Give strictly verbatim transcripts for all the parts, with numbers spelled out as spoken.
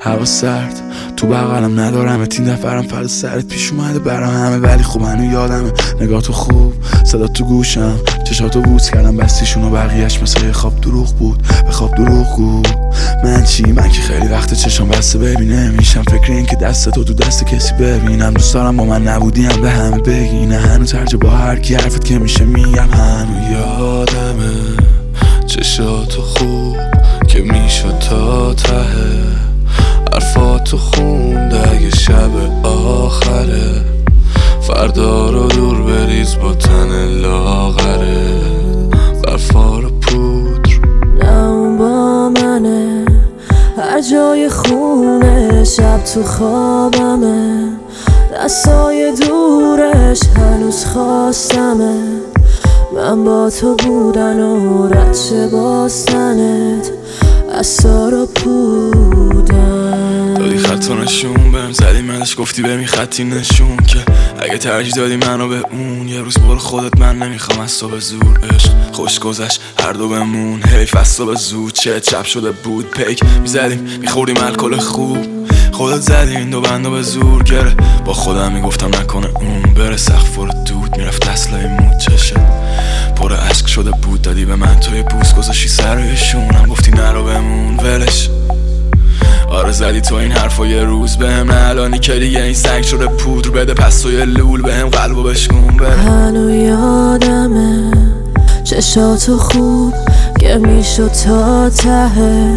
هوا سرد تو بغلم ندارم تین دفرم فرد سرت پیش اومده برا همه، ولی خوب هنو یادمه نگاه تو خوب، صدا تو گوشم، چشاتو بوس کردم بستیشون و بقیهش مثل یه خواب دروغ بود، به خواب دروغ بود. من چی؟ من که خیلی وقت چشم بسته ببینه میشم فکر این که دست تو تو دست کسی ببینم. دوست دارم با من نبودیم به همه بگی نه، هنو ترجه با هر کی حرفت که میشه میگم. هنو یادمه چشاتو خوب که میشد تا ته، حرفاتو خونده اگه شب آخره، فردا رو دور بریز با تن لاغره، برفا رو پودر. نه اون با منه، هر جای خونه شب تو خوابمه، دستای دورش هنوز خواستمه، من با تو بودن و رد شه باستنت اصلا رو پودن. دادی خطا نشون بهم زدی منش گفتی بهم خطی نشون که اگه ترجیح دادی منو به اون، یه روز برو خودت من نمیخوام از تو به زور. عشق خوش گذشت هر دو بمون، حیف از تو به زود چه چپ شده بود پیک میزدیم میخوردیم الکل خوب، خودت زدی این دو بندو به زور گره، با خودم میگفتم نکنه اون بره، سقف رو دود میرفت اصلای مود، چشه پر عشق شده بود دادی به من توی بوس گذاشی سر روی شونم، گفتی نرو بمون ولش. آره زدی تو این حرفا یه روز بهم، نه الانی که دیگه این سنگ شده پودر، بده پس تو یه لول بهم قلبو بشکون بره. هنو یادمه چشاتو خوب که میشد تا ته،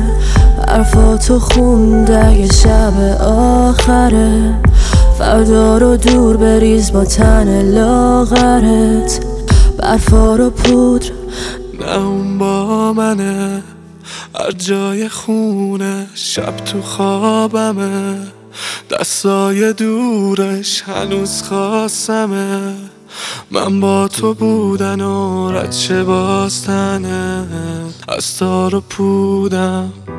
حرفاتو خونده اگه شب آخره، فردا رو دور بریز با تن لاغرت، برفا رو پودر. نه اون با منه، هر جای خونه شب تو خوابمه، دستای دورش هنوز خواستمه، من با تو بودن و رد شه باستنه از تار و پودم.